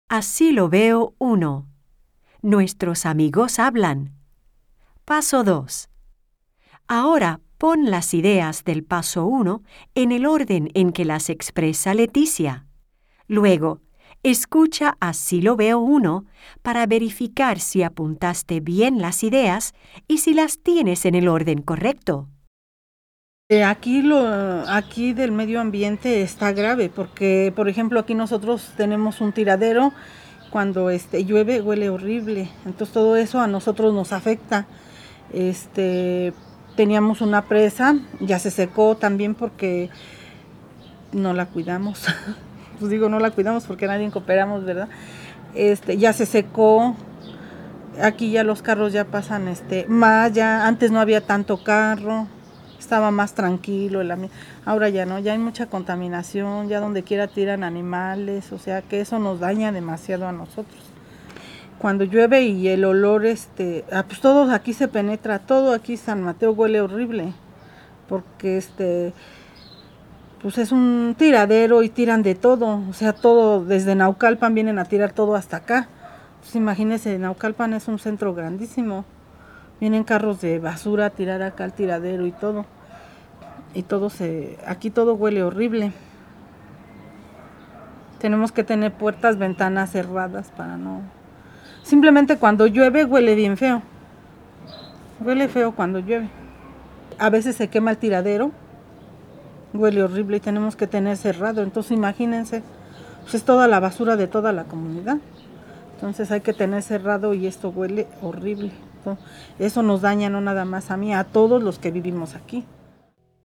Así lo veo 1. Nuestros amigos hablan. Paso 2. Ahora pon las ideas del paso 1 en el orden en que las expresa Leticia. Luego, escucha Así lo veo 1 para verificar si apuntaste bien las ideas y si las tienes en el orden correcto. Aquí del medio ambiente está grave porque, por ejemplo, aquí nosotros tenemos un tiradero. Cuando llueve huele horrible, entonces todo eso a nosotros nos afecta. Teníamos una presa, ya se secó también porque no la cuidamos. Pues digo, no la cuidamos porque nadie cooperamos, ¿verdad? Ya se secó. Aquí ya los carros ya pasan más, ya antes no había tanto carro, estaba más tranquilo ahora ya no, ya hay mucha contaminación, ya donde quiera tiran animales, o sea que eso nos daña demasiado a nosotros. Cuando llueve y el olor, pues todo aquí se penetra, todo aquí San Mateo huele horrible, porque pues es un tiradero y tiran de todo, o sea todo, desde Naucalpan vienen a tirar todo hasta acá. Pues imagínense, Naucalpan es un centro grandísimo. Vienen carros de basura a tirar acá al tiradero y todo. Y aquí todo huele horrible. Tenemos que tener puertas, ventanas cerradas para no... Simplemente cuando llueve huele bien feo. Huele feo cuando llueve. A veces se quema el tiradero. Huele horrible y tenemos que tener cerrado. Entonces imagínense, pues es toda la basura de toda la comunidad. Entonces hay que tener cerrado y esto huele horrible. Eso nos daña no nada más a mí, a todos los que vivimos aquí.